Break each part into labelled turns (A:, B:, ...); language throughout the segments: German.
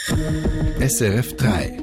A: SRF 3.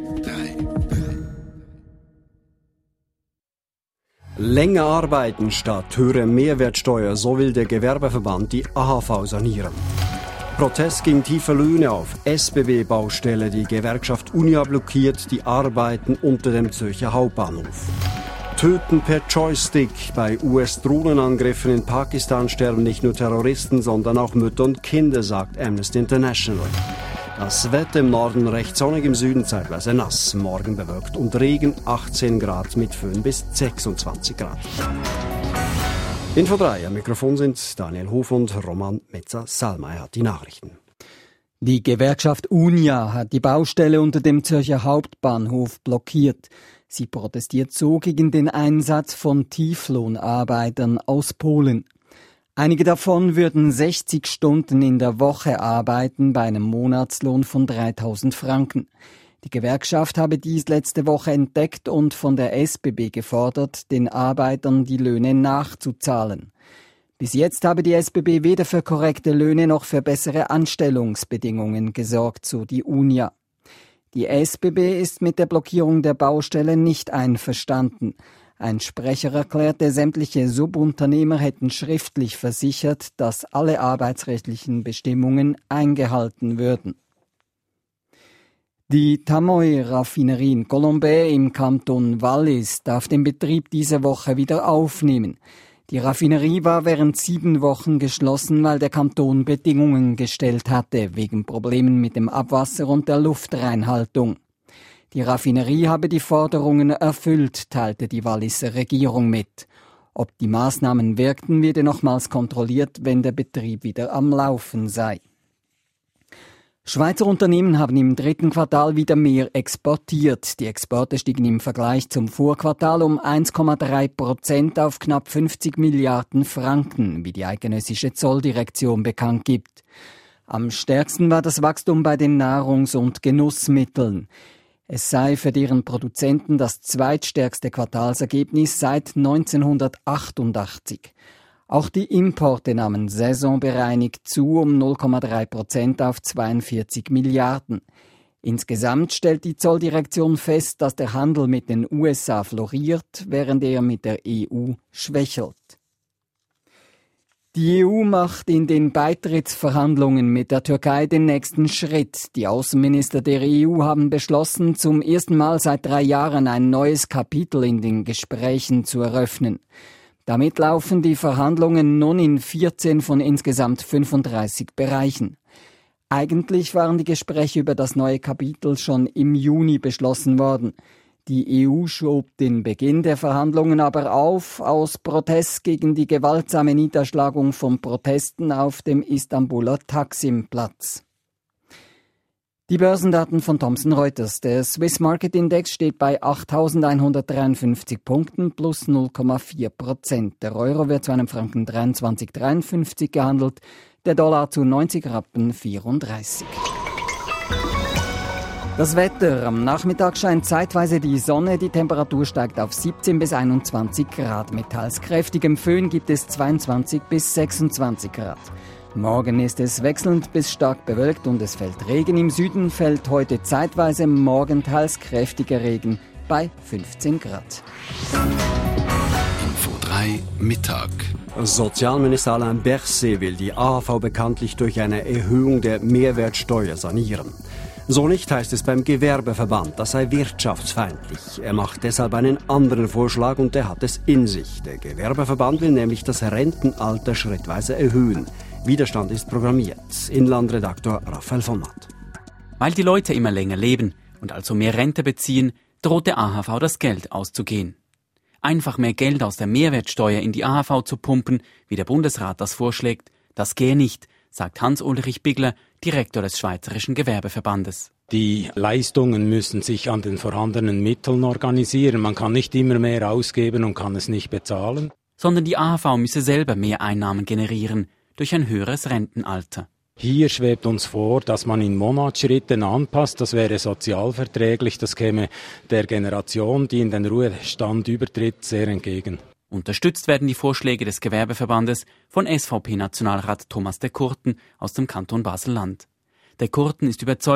B: Länger arbeiten statt höhere Mehrwertsteuer, so will der Gewerbeverband die AHV sanieren. Protest gegen tiefe Löhne auf SBB-Baustelle. Die Gewerkschaft Unia blockiert die Arbeiten unter dem Zürcher Hauptbahnhof. Töten per Joystick. Bei US-Drohnenangriffen in Pakistan sterben nicht nur Terroristen, sondern auch Mütter und Kinder, sagt Amnesty International. Das Wetter im Norden recht sonnig, im Süden zeitweise nass. Morgen bewölkt und Regen, 18 Grad mit Föhn bis 26 Grad. Info 3, am Mikrofon sind Daniel Hof und Roman Metzer-Salmay hat die Nachrichten.
C: Die Gewerkschaft Unia hat die Baustelle unter dem Zürcher Hauptbahnhof blockiert. Sie protestiert so gegen den Einsatz von Tieflohnarbeitern aus Polen. Einige davon würden 60 Stunden in der Woche arbeiten bei einem Monatslohn von 3.000 Franken. Die Gewerkschaft habe dies letzte Woche entdeckt und von der SBB gefordert, den Arbeitern die Löhne nachzuzahlen. Bis jetzt habe die SBB weder für korrekte Löhne noch für bessere Anstellungsbedingungen gesorgt, so die Unia. Die SBB ist mit der Blockierung der Baustelle nicht einverstanden. Ein Sprecher erklärte, sämtliche Subunternehmer hätten schriftlich versichert, dass alle arbeitsrechtlichen Bestimmungen eingehalten würden. Die Tamoy-Raffinerie in Colombey im Kanton Wallis darf den Betrieb diese Woche wieder aufnehmen. Die Raffinerie war während 7 Wochen geschlossen, weil der Kanton Bedingungen gestellt hatte, wegen Problemen mit dem Abwasser und der Luftreinhaltung. Die Raffinerie habe die Forderungen erfüllt, teilte die Walliser Regierung mit. Ob die Maßnahmen wirkten, werde nochmals kontrolliert, wenn der Betrieb wieder am Laufen sei. Schweizer Unternehmen haben im 3. Quartal wieder mehr exportiert. Die Exporte stiegen im Vergleich zum Vorquartal um 1,3% auf knapp 50 Milliarden Franken, wie die eidgenössische Zolldirektion bekannt gibt. Am stärksten war das Wachstum bei den Nahrungs- und Genussmitteln. Es sei für deren Produzenten das zweitstärkste Quartalsergebnis seit 1988. Auch die Importe nahmen saisonbereinigt zu um 0,3% auf 42 Milliarden. Insgesamt stellt die Zolldirektion fest, dass der Handel mit den USA floriert, während er mit der EU schwächelt. Die EU macht in den Beitrittsverhandlungen mit der Türkei den nächsten Schritt. Die Außenminister der EU haben beschlossen, zum ersten Mal seit 3 Jahren ein neues Kapitel in den Gesprächen zu eröffnen. Damit laufen die Verhandlungen nun in 14 von insgesamt 35 Bereichen. Eigentlich waren die Gespräche über das neue Kapitel schon im Juni beschlossen worden. Die EU schob den Beginn der Verhandlungen aber auf, aus Protest gegen die gewaltsame Niederschlagung von Protesten auf dem Istanbuler Taksimplatz. Die Börsendaten von Thomson Reuters. Der Swiss Market Index steht bei 8.153 Punkten plus 0,4%. Der Euro wird zu einem Franken 23,53 gehandelt, der Dollar zu 90,34 Rappen. Das Wetter. Am Nachmittag scheint zeitweise die Sonne. Die Temperatur steigt auf 17 bis 21 Grad. Mit teils kräftigem Föhn gibt es 22 bis 26 Grad. Morgen ist es wechselnd bis stark bewölkt und es fällt Regen. Im Süden fällt heute zeitweise, morgen teils kräftiger Regen bei 15 Grad.
A: Info 3 Mittag.
B: Sozialminister Alain Berset will die AHV bekanntlich durch eine Erhöhung der Mehrwertsteuer sanieren. So nicht, heißt es beim Gewerbeverband, das sei wirtschaftsfeindlich. Er macht deshalb einen anderen Vorschlag und der hat es in sich. Der Gewerbeverband will nämlich das Rentenalter schrittweise erhöhen. Widerstand ist programmiert. Inlandredaktor Raphael von Matt.
D: Weil die Leute immer länger leben und also mehr Rente beziehen, droht der AHV das Geld auszugehen. Einfach mehr Geld aus der Mehrwertsteuer in die AHV zu pumpen, wie der Bundesrat das vorschlägt, das gehe nicht, sagt Hans-Ulrich Bigler, Direktor des Schweizerischen Gewerbeverbandes.
E: Die Leistungen müssen sich an den vorhandenen Mitteln organisieren. Man kann nicht immer mehr ausgeben und kann es nicht bezahlen.
D: Sondern die AHV müsse selber mehr Einnahmen generieren, durch ein höheres Rentenalter.
E: Hier schwebt uns vor, dass man in Monatsschritten anpasst. Das wäre sozialverträglich. Das käme der Generation, die in den Ruhestand übertritt, sehr entgegen.
D: Unterstützt werden die Vorschläge des Gewerbeverbandes von SVP-Nationalrat Thomas de Kurten aus dem Kanton Basel-Land. De Kurten ist überzeugt,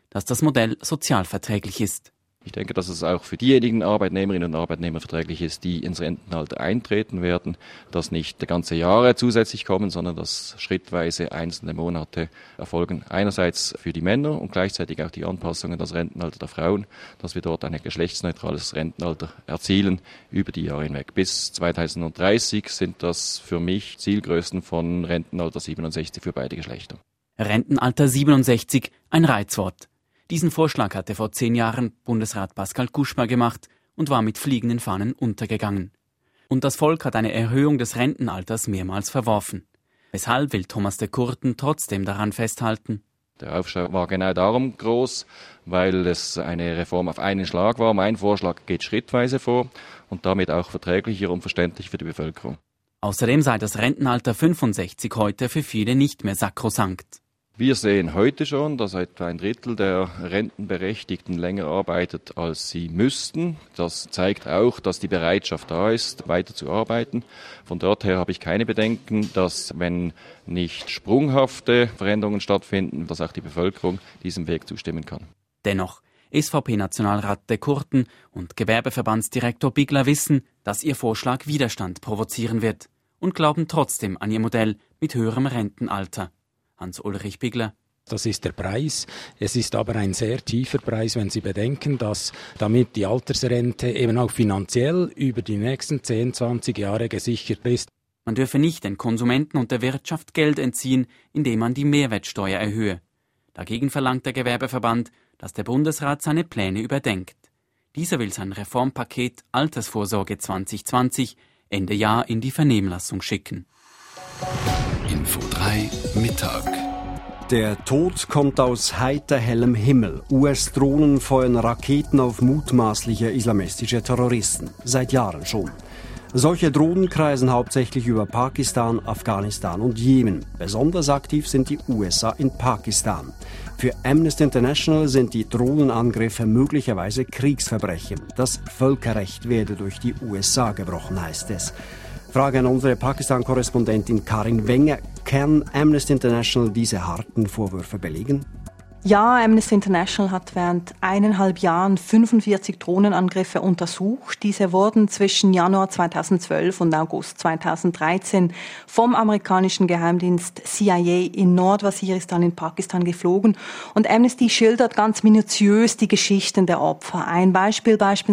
D: dass das Modell sozialverträglich ist.
F: Ich denke, dass es auch für diejenigen Arbeitnehmerinnen und Arbeitnehmer verträglich ist, die ins Rentenalter eintreten werden, dass nicht ganze Jahre zusätzlich kommen, sondern dass schrittweise einzelne Monate erfolgen. Einerseits für die Männer und gleichzeitig auch die Anpassung an das Rentenalter der Frauen, dass wir dort ein geschlechtsneutrales Rentenalter erzielen über die Jahre hinweg. Bis 2030 sind das für mich Zielgrößen von Rentenalter 67 für beide Geschlechter.
D: Rentenalter 67, ein Reizwort. Diesen Vorschlag hatte vor 10 Jahren Bundesrat Pascal Kuschma gemacht und war mit fliegenden Fahnen untergegangen. Und das Volk hat eine Erhöhung des Rentenalters mehrmals verworfen. Weshalb will Thomas de Courten trotzdem daran festhalten?
F: Der Aufschrei war genau darum groß, weil es eine Reform auf einen Schlag war. Mein Vorschlag geht schrittweise vor und damit auch verträglicher und verständlich für die Bevölkerung.
D: Außerdem sei das Rentenalter 65 heute für viele nicht mehr sakrosankt.
F: Wir sehen heute schon, dass etwa ein Drittel der Rentenberechtigten länger arbeitet, als sie müssten. Das zeigt auch, dass die Bereitschaft da ist, weiter zu arbeiten. Von dort her habe ich keine Bedenken, dass, wenn nicht sprunghafte Veränderungen stattfinden, dass auch die Bevölkerung diesem Weg zustimmen kann.
D: Dennoch, SVP-Nationalrat de Courten und Gewerbeverbandsdirektor Bigler wissen, dass ihr Vorschlag Widerstand provozieren wird und glauben trotzdem an ihr Modell mit höherem Rentenalter. Hans-Ulrich Bigler.
E: Das ist der Preis. Es ist aber ein sehr tiefer Preis, wenn Sie bedenken, dass damit die Altersrente eben auch finanziell über die nächsten 10, 20 Jahre gesichert ist.
D: Man dürfe nicht den Konsumenten und der Wirtschaft Geld entziehen, indem man die Mehrwertsteuer erhöhe. Dagegen verlangt der Gewerbeverband, dass der Bundesrat seine Pläne überdenkt. Dieser will sein Reformpaket Altersvorsorge 2020 Ende Jahr in die Vernehmlassung schicken.
A: Info 3 Mittag.
B: Der Tod kommt aus heiter hellem Himmel. US-Drohnen feuern Raketen auf mutmaßliche islamistische Terroristen. Seit Jahren schon. Solche Drohnen kreisen hauptsächlich über Pakistan, Afghanistan und Jemen. Besonders aktiv sind die USA in Pakistan. Für Amnesty International sind die Drohnenangriffe möglicherweise Kriegsverbrechen. Das Völkerrecht werde durch die USA gebrochen, heißt es. Frage an unsere Pakistan-Korrespondentin Karin Wenger. Kann Amnesty International diese harten Vorwürfe belegen?
G: Ja, Amnesty International hat während 1,5 Jahren 45 Drohnenangriffe untersucht. Diese wurden zwischen Januar 2012 und August 2013 vom amerikanischen Geheimdienst CIA in Nordwaziristan in Pakistan geflogen. Und Amnesty schildert ganz minutiös die Geschichten der Opfer. Ein Beispiel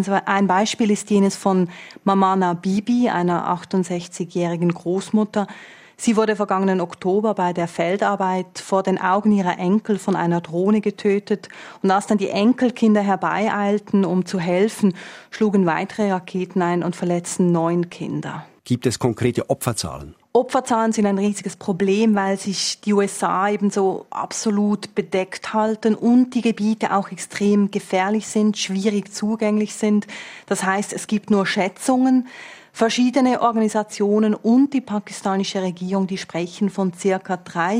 G: ist jenes von Mamana Bibi, einer 68-jährigen Großmutter. Sie wurde vergangenen Oktober bei der Feldarbeit vor den Augen ihrer Enkel von einer Drohne getötet. Und als dann die Enkelkinder herbeieilten, um zu helfen, schlugen weitere Raketen ein und verletzten 9 Kinder.
B: Gibt es konkrete Opferzahlen?
G: Opferzahlen sind ein riesiges Problem, weil sich die USA ebenso absolut bedeckt halten und die Gebiete auch extrem gefährlich sind, schwierig zugänglich sind. Das heißt, es gibt nur Schätzungen. Verschiedene Organisationen und die pakistanische Regierung, die sprechen von ca.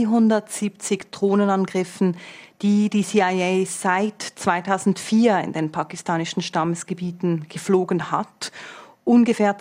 G: 370 Drohnenangriffen, die die CIA seit 2004 in den pakistanischen Stammesgebieten geflogen hat. Ungefähr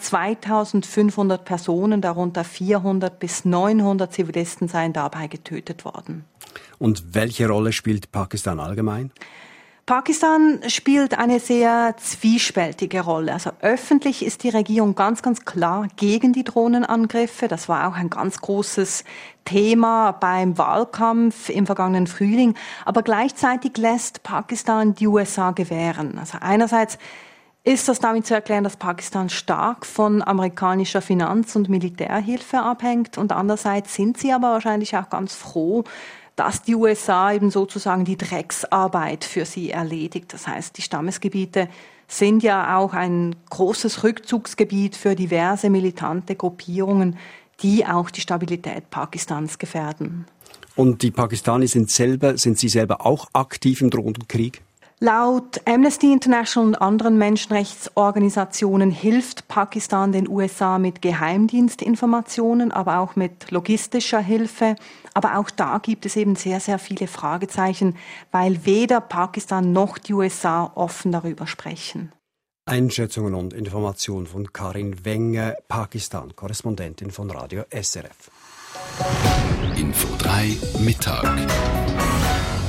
G: 2500 Personen, darunter 400 bis 900 Zivilisten, seien dabei getötet worden.
B: Und welche Rolle spielt Pakistan allgemein?
G: Pakistan spielt eine sehr zwiespältige Rolle. Also öffentlich ist die Regierung ganz, ganz klar gegen die Drohnenangriffe. Das war auch ein ganz großes Thema beim Wahlkampf im vergangenen Frühling. Aber gleichzeitig lässt Pakistan die USA gewähren. Also einerseits ist das damit zu erklären, dass Pakistan stark von amerikanischer Finanz- und Militärhilfe abhängt. Und andererseits sind sie aber wahrscheinlich auch ganz froh, dass die USA eben sozusagen die Drecksarbeit für sie erledigt. Das heißt, die Stammesgebiete sind ja auch ein großes Rückzugsgebiet für diverse militante Gruppierungen, die auch die Stabilität Pakistans gefährden.
B: Und die Pakistanis sind sie selber auch aktiv im drohenden Krieg?
G: Laut Amnesty International und anderen Menschenrechtsorganisationen hilft Pakistan den USA mit Geheimdienstinformationen, aber auch mit logistischer Hilfe. Aber auch da gibt es eben sehr, sehr viele Fragezeichen, weil weder Pakistan noch die USA offen darüber sprechen.
B: Einschätzungen und Informationen von Karin Wenger, Pakistan, Korrespondentin von Radio SRF.
A: Info 3 Mittag.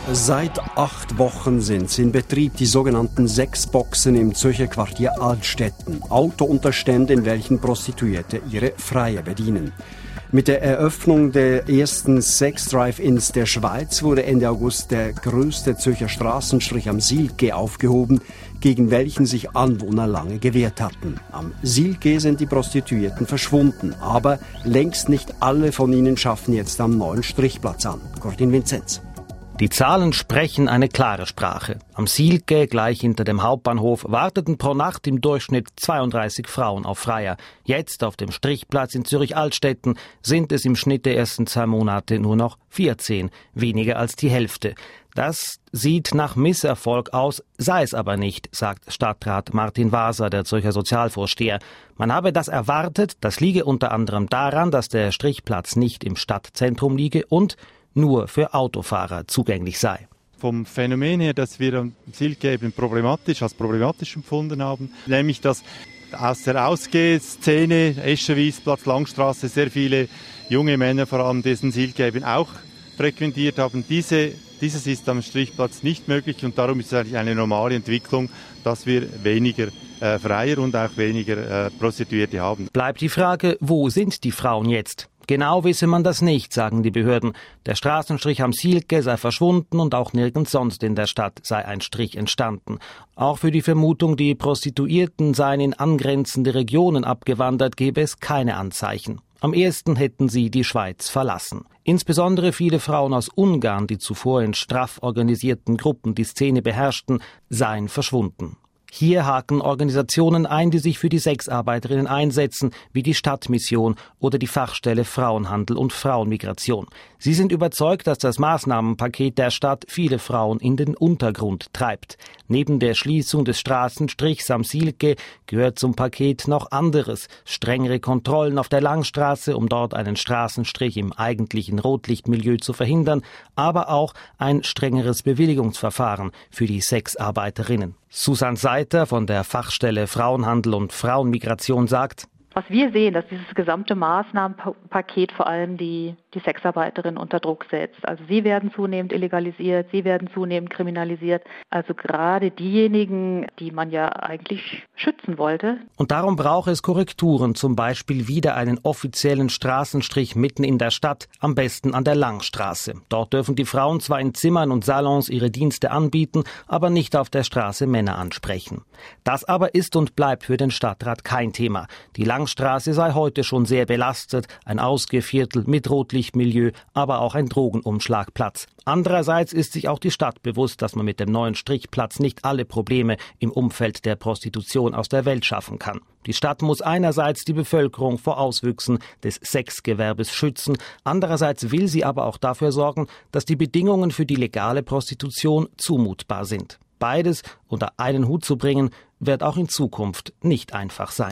B: Seit 8 Wochen sind sie in Betrieb, die sogenannten Sexboxen im Zürcher Quartier Altstetten. Autounterstände, in welchen Prostituierte ihre Freie bedienen. Mit der Eröffnung der ersten Sex-Drive-Ins der Schweiz wurde Ende August der größte Zürcher Straßenstrich am Silke aufgehoben, gegen welchen sich Anwohner lange gewehrt hatten. Am Silke sind die Prostituierten verschwunden, aber längst nicht alle von ihnen schaffen jetzt am neuen Strichplatz an. Gordin Vinzenz.
H: Die Zahlen sprechen eine klare Sprache. Am Silke, gleich hinter dem Hauptbahnhof, warteten pro Nacht im Durchschnitt 32 Frauen auf Freier. Jetzt auf dem Strichplatz in Zürich-Altstetten sind es im Schnitt der ersten 2 Monate nur noch 14, weniger als die Hälfte. Das sieht nach Misserfolg aus, sei es aber nicht, sagt Stadtrat Martin Waser, der Zürcher Sozialvorsteher. Man habe das erwartet, das liege unter anderem daran, dass der Strichplatz nicht im Stadtzentrum liege und nur für Autofahrer zugänglich sei.
I: Vom Phänomen her, dass wir am Silke eben als problematisch empfunden haben, nämlich dass aus der Ausgehszene, Escherwiesplatz, Langstraße, sehr viele junge Männer vor allem diesen Silke eben auch frequentiert haben. Dieses ist am Strichplatz nicht möglich und darum ist es eigentlich eine normale Entwicklung, dass wir weniger Freier und auch weniger Prostituierte haben.
H: Bleibt die Frage, wo sind die Frauen jetzt? Genau wisse man das nicht, sagen die Behörden. Der Straßenstrich am Silke sei verschwunden und auch nirgends sonst in der Stadt sei ein Strich entstanden. Auch für die Vermutung, die Prostituierten seien in angrenzende Regionen abgewandert, gebe es keine Anzeichen. Am ehesten hätten sie die Schweiz verlassen. Insbesondere viele Frauen aus Ungarn, die zuvor in straff organisierten Gruppen die Szene beherrschten, seien verschwunden. Hier haken Organisationen ein, die sich für die Sexarbeiterinnen einsetzen, wie die Stadtmission oder die Fachstelle Frauenhandel und Frauenmigration. Sie sind überzeugt, dass das Maßnahmenpaket der Stadt viele Frauen in den Untergrund treibt. Neben der Schließung des Straßenstrichs am Silke gehört zum Paket noch anderes. Strengere Kontrollen auf der Langstraße, um dort einen Straßenstrich im eigentlichen Rotlichtmilieu zu verhindern, aber auch ein strengeres Bewilligungsverfahren für die Sexarbeiterinnen. Susanne Seiter von der Fachstelle Frauenhandel und Frauenmigration sagt:
J: Was wir sehen, dass dieses gesamte Maßnahmenpaket vor allem die Sexarbeiterinnen unter Druck setzt. Also sie werden zunehmend illegalisiert, sie werden zunehmend kriminalisiert. Also gerade diejenigen, die man ja eigentlich schützen wollte.
H: Und darum braucht es Korrekturen, zum Beispiel wieder einen offiziellen Straßenstrich mitten in der Stadt, am besten an der Langstraße. Dort dürfen die Frauen zwar in Zimmern und Salons ihre Dienste anbieten, aber nicht auf der Straße Männer ansprechen. Das aber ist und bleibt für den Stadtrat kein Thema. Die Langstraße sei heute schon sehr belastet, ein Ausgehviertel mit Rotlichtmilieu, aber auch ein Drogenumschlagplatz. Andererseits ist sich auch die Stadt bewusst, dass man mit dem neuen Strichplatz nicht alle Probleme im Umfeld der Prostitution aus der Welt schaffen kann. Die Stadt muss einerseits die Bevölkerung vor Auswüchsen des Sexgewerbes schützen, andererseits will sie aber auch dafür sorgen, dass die Bedingungen für die legale Prostitution zumutbar sind. Beides unter einen Hut zu bringen, wird auch in Zukunft nicht einfach sein.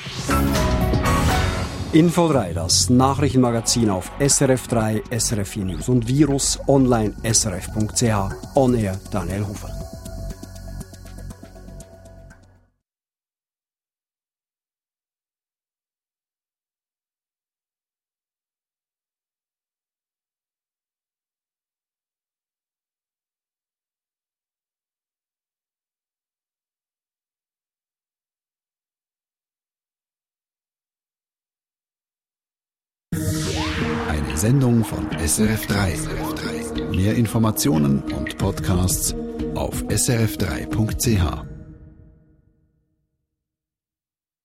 B: Info 3, das Nachrichtenmagazin auf SRF 3, SRF 4 News und Virus online srf.ch. On Air Daniel Hofer.
A: Eine Sendung von SRF 3. Mehr Informationen und Podcasts auf srf3.ch.